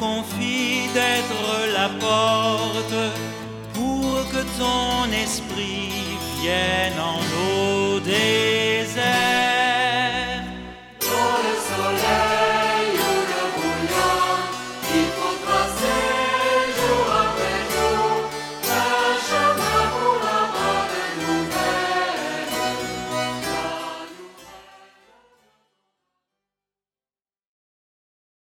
confie d'être la porte pour que ton esprit vienne en nos déserts.